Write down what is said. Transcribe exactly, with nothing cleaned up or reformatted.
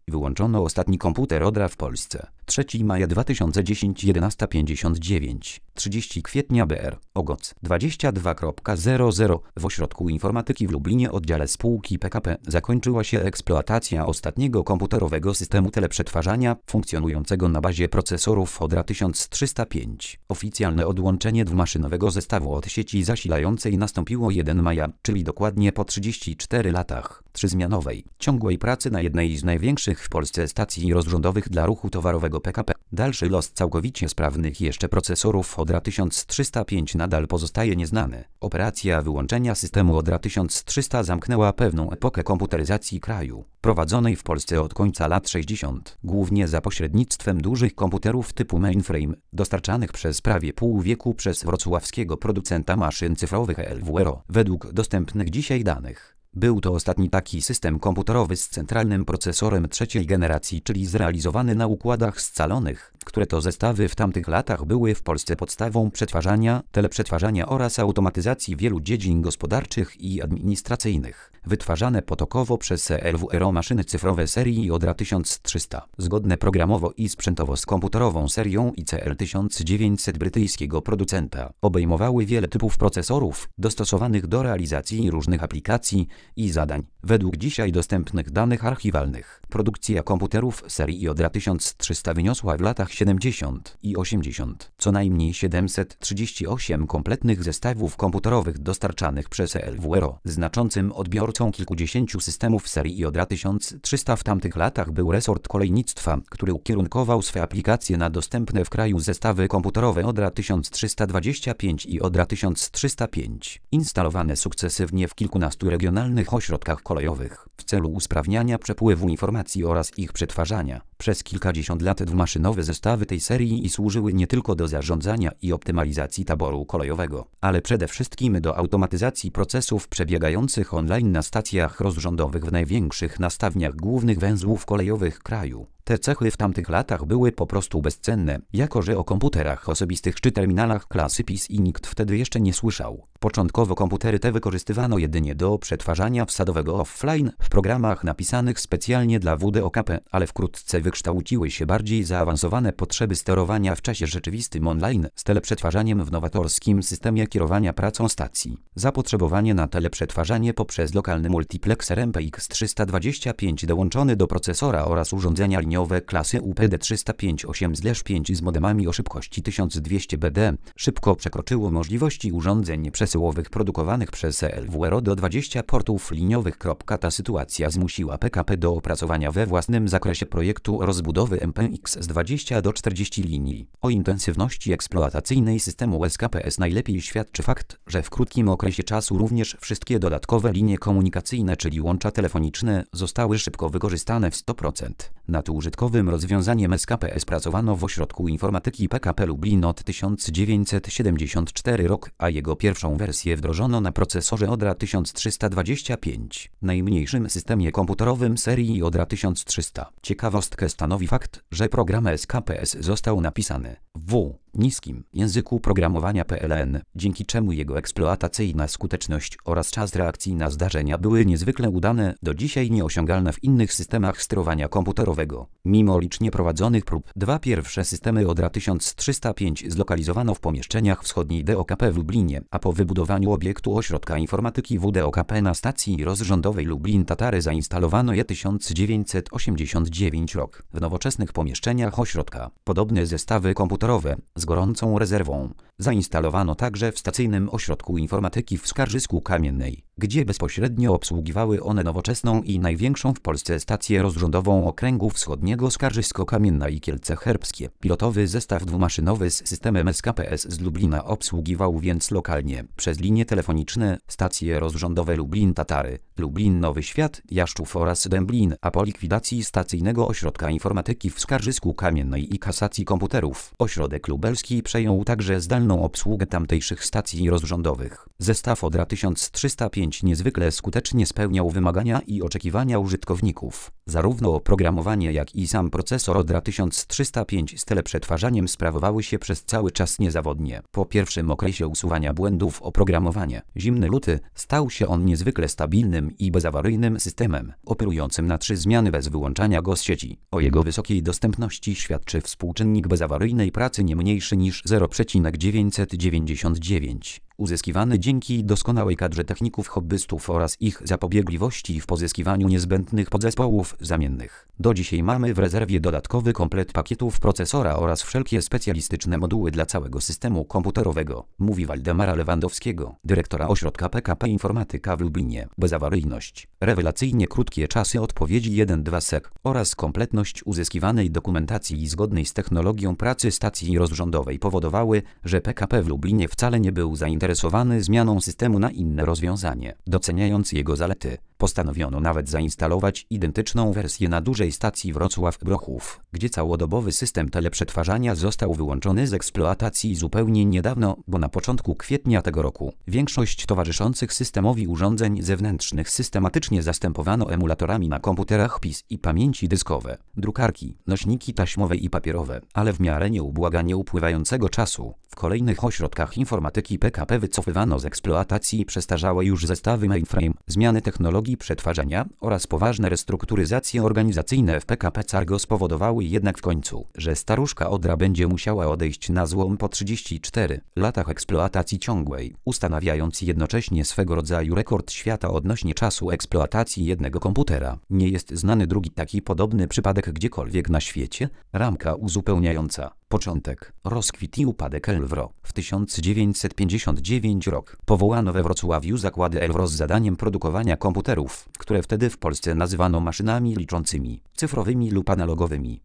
Wyłączono ostatni komputer Odra w Polsce. trzeciego maja dwa tysiące dziesiątego jedenasta pięćdziesiąt dziewięć, trzydziestego kwietnia B R, Ogoc, dwadzieścia dwa zero zero. W Ośrodku Informatyki w Lublinie oddziale spółki P K P zakończyła się eksploatacja ostatniego komputerowego systemu teleprzetwarzania funkcjonującego na bazie procesorów Odra tysiąc trzysta pięć. Oficjalne odłączenie dwumaszynowego zestawu od sieci zasilającej nastąpiło pierwszego maja, czyli dokładnie po trzydziestu czterech latach trzyzmianowej, ciągłej pracy na jednej z największych w Polsce stacji rozrządowych dla ruchu towarowego P K P. Dalszy los całkowicie sprawnych jeszcze procesorów Odra tysiąc trzysta pięć nadal pozostaje nieznany. Operacja wyłączenia systemu Odra tysiąc trzysta zamknęła pewną epokę komputeryzacji kraju, prowadzonej w Polsce od końca lat sześćdziesiątych, głównie za pośrednictwem dużych komputerów typu mainframe, dostarczanych przez prawie pół wieku przez wrocławskiego producenta maszyn cyfrowych L W R O. Według dostępnych dzisiaj danych, był to ostatni taki system komputerowy z centralnym procesorem trzeciej generacji, czyli zrealizowany na układach scalonych, które to zestawy w tamtych latach były w Polsce podstawą przetwarzania, teleprzetwarzania oraz automatyzacji wielu dziedzin gospodarczych i administracyjnych. Wytwarzane potokowo przez L W R O maszyny cyfrowe serii Odra tysiąc trzysta, zgodne programowo i sprzętowo z komputerową serią I C L tysiąc dziewięćset brytyjskiego producenta, obejmowały wiele typów procesorów dostosowanych do realizacji różnych aplikacji i zadań. Według dzisiaj dostępnych danych archiwalnych, produkcja komputerów serii Odra tysiąc trzysta wyniosła w latach siedemdziesiątych i osiemdziesiątych co najmniej siedemset trzydzieści osiem kompletnych zestawów komputerowych dostarczanych przez L W R O. Znaczącym odbiorcą kilkudziesięciu systemów serii Odra tysiąc trzysta w tamtych latach był resort kolejnictwa, który ukierunkował swe aplikacje na dostępne w kraju zestawy komputerowe Odra tysiąc trzysta dwadzieścia pięć i Odra tysiąc trzysta pięć, instalowane sukcesywnie w kilkunastu regionalnych ośrodkach kolejowych w celu usprawniania przepływu informacji oraz ich przetwarzania. Przez kilkadziesiąt lat dwumaszynowe zestawy tej serii i służyły nie tylko do zarządzania i optymalizacji taboru kolejowego, ale przede wszystkim do automatyzacji procesów przebiegających online na stacjach rozrządowych w największych nastawniach głównych węzłów kolejowych kraju. Te cechy w tamtych latach były po prostu bezcenne, jako że o komputerach osobistych czy terminalach klasy P I S i nikt wtedy jeszcze nie słyszał. Początkowo komputery te wykorzystywano jedynie do przetwarzania wsadowego offline w programach napisanych specjalnie dla W D O K P, ale wkrótce wykształciły się bardziej zaawansowane potrzeby sterowania w czasie rzeczywistym online z teleprzetwarzaniem w nowatorskim systemie kierowania pracą stacji. Zapotrzebowanie na teleprzetwarzanie poprzez lokalny multiplexer M P X trzysta dwadzieścia pięć dołączony do procesora oraz urządzenia liniowe klasy U P D trzysta pięćdziesiąt osiem pięć z modemami o szybkości tysiąc dwieście B D szybko przekroczyło możliwości urządzeń przesyłowych produkowanych przez L W R O do dwudziestu portów liniowych. Ta sytuacja zmusiła P K P do opracowania we własnym zakresie projektu rozbudowy M P X z dwudziestu do czterdziestu linii. O intensywności eksploatacyjnej systemu S K P S najlepiej świadczy fakt, że w krótkim okresie czasu również wszystkie dodatkowe linie komunikacyjne, czyli łącza telefoniczne, zostały szybko wykorzystane w sto procent. Nad użytkowym rozwiązaniem S K P S pracowano w Ośrodku Informatyki P K P Lublin od tysiąc dziewięćset siedemdziesiątego czwartego rok, a jego pierwszą wersję wdrożono na procesorze Odra tysiąc trzysta dwadzieścia pięć, najmniejszym systemie komputerowym serii Odra tysiąc trzysta. Ciekawostkę stanowi fakt, że program S K P S został napisany w niskim języku programowania P L N, dzięki czemu jego eksploatacyjna skuteczność oraz czas reakcji na zdarzenia były niezwykle udane, do dzisiaj nieosiągalne w innych systemach sterowania komputerowego. Mimo licznie prowadzonych prób, dwa pierwsze systemy Odra tysiąc trzysta pięć zlokalizowano w pomieszczeniach wschodniej D O K P w Lublinie, a po wybudowaniu obiektu Ośrodka Informatyki W D O K P na stacji rozrządowej Lublin-Tatary zainstalowano je tysiąc dziewięćset osiemdziesiąty dziewiąty rok. W nowoczesnych pomieszczeniach ośrodka podobne zestawy komputerowe z gorącą rezerwą zainstalowano także w stacyjnym ośrodku informatyki w Skarżysku-Kamiennej, gdzie bezpośrednio obsługiwały one nowoczesną i największą w Polsce stację rozrządową okręgu wschodniego Skarżysko-Kamienna i Kielce-Herbskie. Pilotowy zestaw dwumaszynowy z systemem S K P S z Lublina obsługiwał więc lokalnie przez linie telefoniczne stacje rozrządowe Lublin-Tatary, Lublin-Nowy Świat, Jaszczów oraz Dęblin, a po likwidacji stacyjnego ośrodka informatyki w Skarżysku-Kamiennej i kasacji komputerów, ośrodek lubelski przejął także zdalną obsługę tamtejszych stacji rozrządowych. Zestaw Odra tysiąc trzysta pięć niezwykle skutecznie spełniał wymagania i oczekiwania użytkowników, zarówno oprogramowania oprogramowanie, jak i sam procesor Odra tysiąc trzysta pięć z teleprzetwarzaniem sprawowały się przez cały czas niezawodnie. Po pierwszym okresie usuwania błędów oprogramowania, zimny luty, stał się on niezwykle stabilnym i bezawaryjnym systemem, operującym na trzy zmiany bez wyłączania go z sieci. O jego wysokiej dostępności świadczy współczynnik bezawaryjnej pracy nie mniejszy niż zero przecinek dziewięćset dziewięćdziesiąt dziewięć. Uzyskiwany dzięki doskonałej kadrze techników hobbystów oraz ich zapobiegliwości w pozyskiwaniu niezbędnych podzespołów zamiennych. Do dzisiaj mamy w rezerwie dodatkowy komplet pakietów procesora oraz wszelkie specjalistyczne moduły dla całego systemu komputerowego, mówi Waldemara Lewandowskiego, dyrektora ośrodka P K P Informatyka w Lublinie. Bezawaryjność, rewelacyjnie krótkie czasy odpowiedzi jeden do dwóch sek oraz kompletność uzyskiwanej dokumentacji i zgodnej z technologią pracy stacji rozrządowej powodowały, że P K P w Lublinie wcale nie był zainteresowany zmianą systemu na inne rozwiązanie. Doceniając jego zalety, postanowiono nawet zainstalować identyczną wersję na dużej stacji Wrocław-Brochów, gdzie całodobowy system teleprzetwarzania został wyłączony z eksploatacji zupełnie niedawno, bo na początku kwietnia tego roku. Większość towarzyszących systemowi urządzeń zewnętrznych systematycznie zastępowano emulatorami na komputerach P I S i pamięci dyskowe, drukarki, nośniki taśmowe i papierowe, ale w miarę nieubłaganie upływającego czasu, w kolejnych ośrodkach informatyki P K P wycofywano z eksploatacji przestarzałe już zestawy mainframe, zmiany technologii przetwarzania oraz poważne restrukturyzacje organizacyjne w P K P Cargo spowodowały jednak w końcu, że staruszka Odra będzie musiała odejść na złom po trzydziestu czterech latach eksploatacji ciągłej, ustanawiając jednocześnie swego rodzaju rekord świata odnośnie czasu eksploatacji jednego komputera. Nie jest znany drugi taki podobny przypadek gdziekolwiek na świecie. Ramka uzupełniająca. Początek, rozkwit i upadek Elwro. W tysiąc dziewięćset pięćdziesiątym dziewiątym rok powołano we Wrocławiu zakłady Elwro z zadaniem produkowania komputerów, które wtedy w Polsce nazywano maszynami liczącymi, cyfrowymi lub analogowymi.